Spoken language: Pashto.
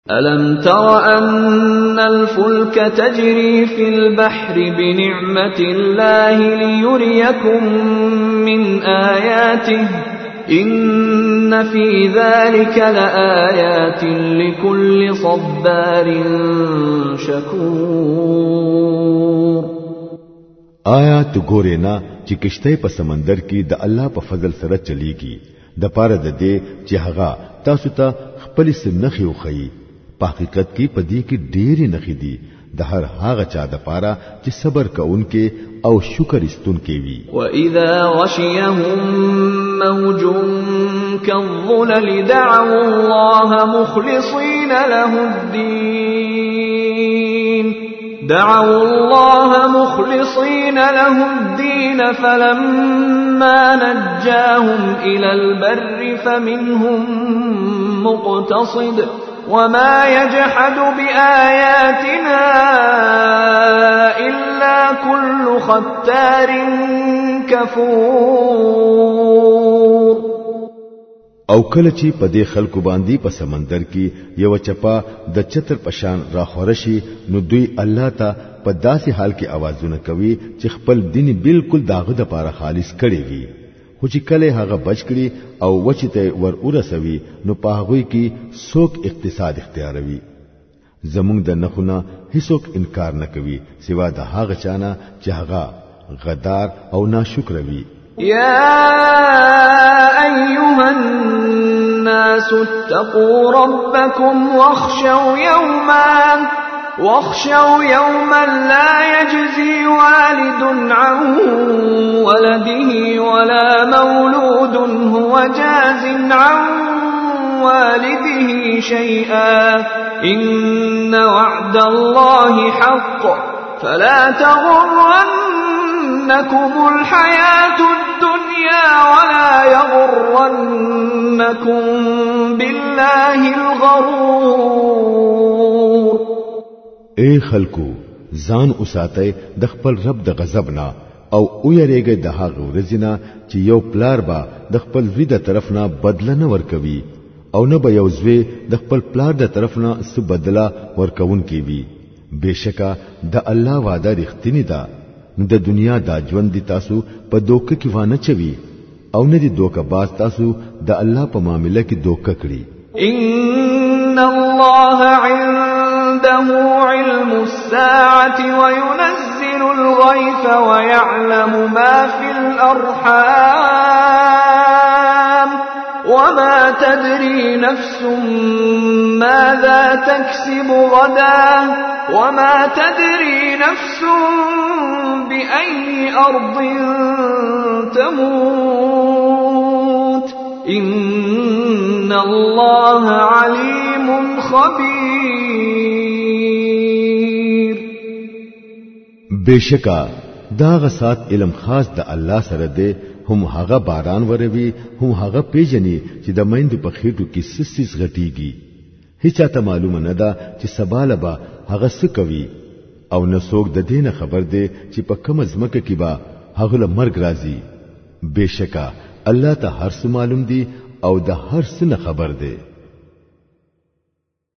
ألم تر أن الفلك تجري في البحر بنعمة الله ليريكم من آياته إن في ذلك لآيات لكل صبار شكور. آیا تو ګورې نه چې کشته په سمندر کې د الله په فضل سره چلیږي د پاره د دې چې هغه تاسو ته خپل سنخي وخی. په حقیقت کې پدې کې ډېری نخې دي د هر هغه چا د پاره چې صبر کوونکې او شکر استونکې وي. وَإِذَا غَشِيَهُم مَّوْجٌ كَالظُّلَلِ دَعَوُا اللَّهَ مُخْلِصِينَ لَهُ الدِّينَ فَلَمَّا نَجَّاهُمْ إِلَى الْبَرِّ فَمِنْهُم مُّقْتَصِدٌ وَمَا يَجْحَدُ بِآيَاتِنَا إِلَّا كُلُّ خَتَّارٍ كَفُورٍ. او کله چې په دې خلکو باندې په سمندر کې یو چپا د چتر پشان را خورشي نو دوی الله ته په داسې حال کې आवाजونه کوي چې خپل دین بالکل داغه د پاره خالص کړي وي. خو چې کله هغه بچ کړي او وچته ور ورسوي نو په هغه کې څوک اقتصاد اختیاروي. زمونږ د نخونه هیڅوک انکار نه کوي سوا د هغه چانه چې هغه غدار او ناشکر وي. يا أيها الناس اتقوا ربكم واخشوا يوما لا يجزي والد عن ولده ولا مولود هو جاز عن والده شيئا إن وعد الله حق فلا تغرنكم الحياة الدنيا ولا يغرنكم بالله الغرور. اے خلکو ځان اوساتئ د خپل رب د غضب نه او ویریږئ د هغه ورځې چې یو پلار با د خپل زوی د طرف نه بدله نه ورکوي او نه به یو زوی د خپل پلار د طرف نه څه بدله ورکون کی وي. بشکا د الله وعده رښتینی ده. د دنیا دا ژوند دي تاسو په دوکه کې وانه چوي او نه دي دوکه باز تاسو د الله په معاملې کې دوکه کړی. ان الله عنده علم الساعة وينزل الغيث ويعلم ما في الأرحام وما تدري نفس ماذا تكسب غدا وما تدري نفس بأي أرض تموت إن الله عليم خبير. بشکا دا غسات علم خاص د الله سره دی. هم هغه باران وروي هم هغه پیجنې چې د میند په خېټو کې سسیس غټيږي. هیڅ ته معلومه نه ده چې سباله به هغه څه کوي او نه څوک د دینه خبر دی چې په کوم ځمکه کې به هغه له مرګ راځي. بشکا الله ته هر څه معلوم دی او د هر څه نه خبر دی.